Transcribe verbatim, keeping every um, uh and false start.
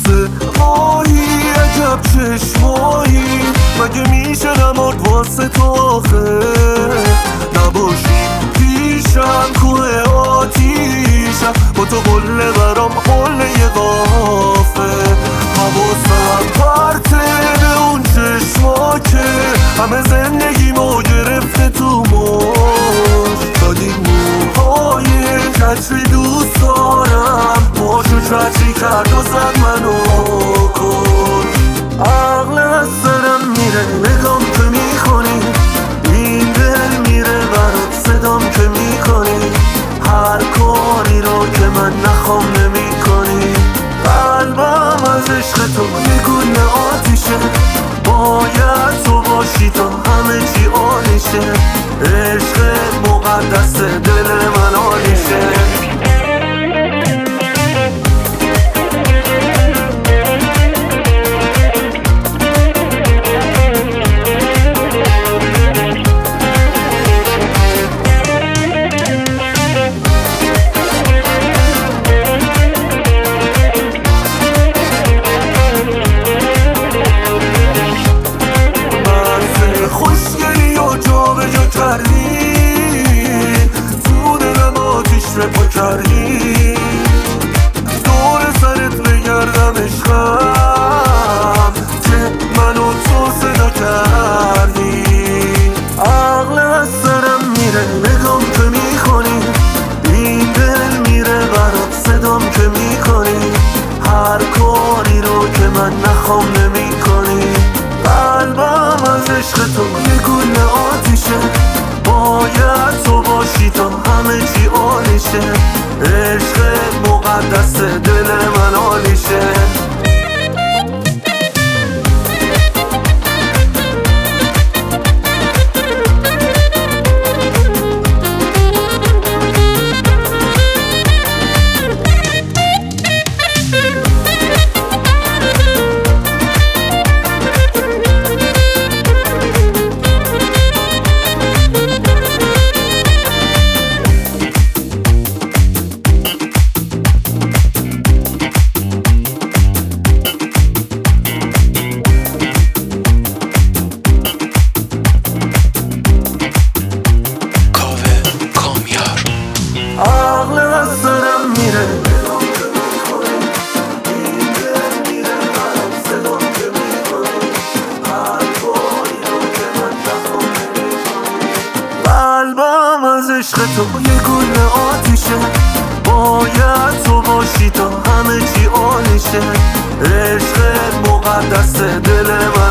سه ماهی عجب چشمایی، مگه میشه نمرد واسه تو آخه؟ نباشی پیشم کوه آتیشم، با تو قله برام قله قافه. حواسم پرته به اون چشما که همه زندگیمو گرفته تو مش. دادی موهای کچری دوست دارم، ماشو چچری کرد و زد منو کش. عقل از سرم میره نگام که میکنی، این دل میره برات صدام که میکنی، هر کاری رو که من نخوام نمیکنی. قلبم از عشق تو یه گونه آتیشه، باید تو باشی تا همه چی عالیشه. عشق مقدس دل من عالیشه. خوشگلی و جا به جا کردی، تو دلم آتیش رپا کردی. دور سرت بگردم عشقم که منو تو صدا کردی. عقل از سرم میره نگام که میکنی، این دل میره برات صدام که میکنی، هر کاری رو که من نخوام نمیکنی. قلبم از عشق تو یه گونه آتیشه، باید تو باشی تا همه چی عالیشه. عشق مقدس دل من عالیشه. عقل از سرم میره قلبم از عشق تو یه گونه آتیشه، باید تو باشی تا همه چی عالیشه. عشق مقدس دل من